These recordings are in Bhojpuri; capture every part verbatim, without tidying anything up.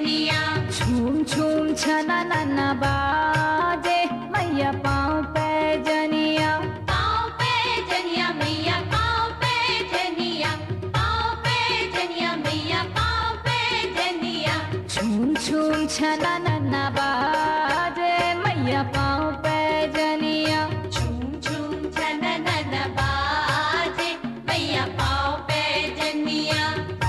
पैजनिया। झूम झूम छना नन्ना बाजे मैया पाँव पैजनिया। पाँव पैजनिया मैया पाँव पैजनिया, पाँव पैजनिया मैया पाँव पैजनिया। झूम झूम छना नन्ना बाजे मैया पाँव पैजनिया। झूम झूम छननन बाजे मैया पाँव पैजनिया।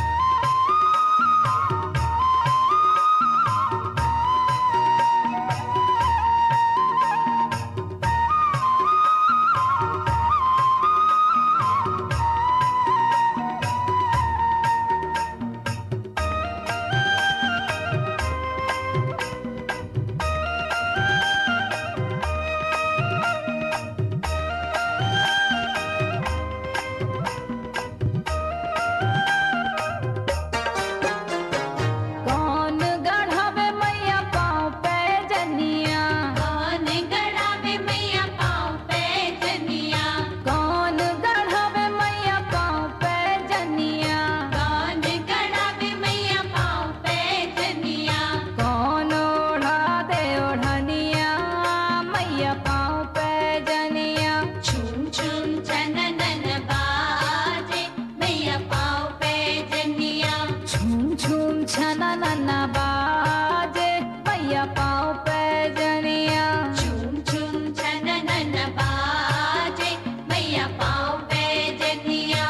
कौन गढ़ावे मैया पाँव पैजनिया। कौन गढ़ावे मैया पाँव पैजनिया। कौन गढ़ावे मैया पाँव पैजनिया। कौन गढ़ावे मैया पाँव पैजनिया। कौन ओढ़ा दे ओढ़निया मैया पाँव पैजनिया। झूम झूम छननन बाजे मैया पाँव पैजनिया। झूम झूम छना नन्ना बाजे मैया पाँव पैजनिया। झूम झूम छननन बाजे मैया पाँव पैजनिया।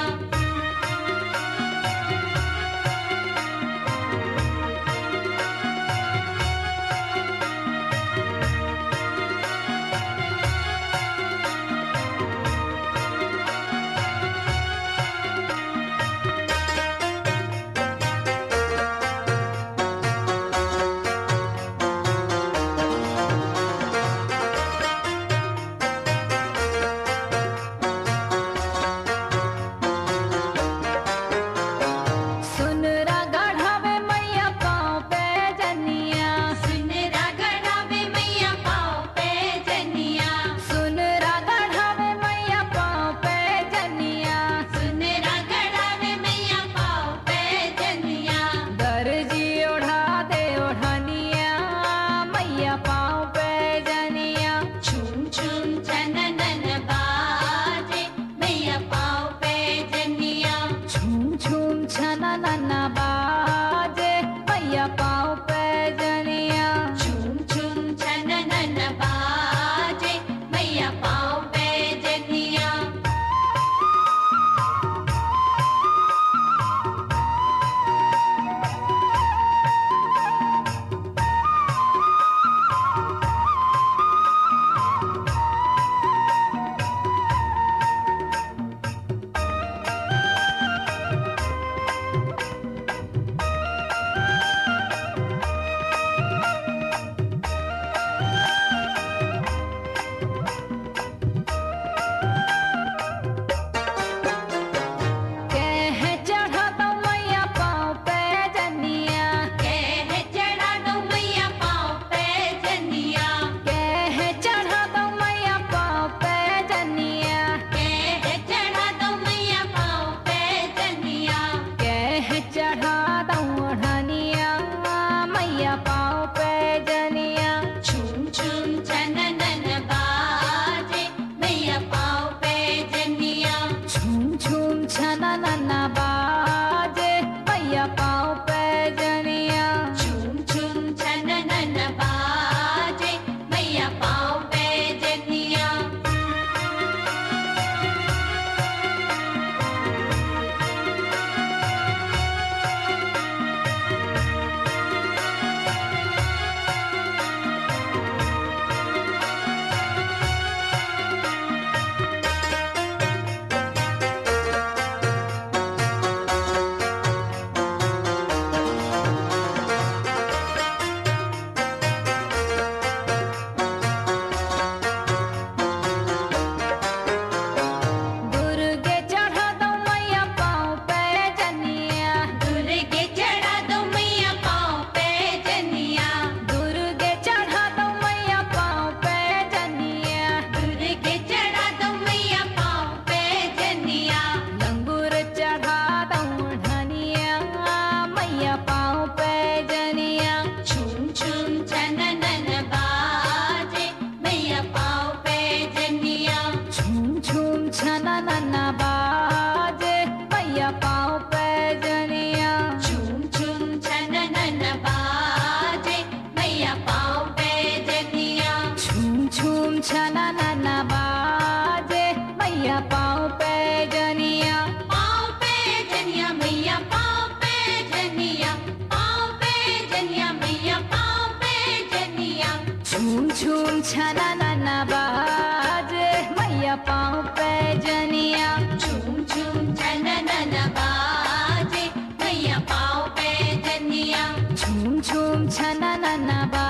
झूम झूम छना नना बाजे मैया पाँव पे जनिया झूम झूम छननन बाजे मैया पाँव पे जनिया झूम झूम छना नना बाजे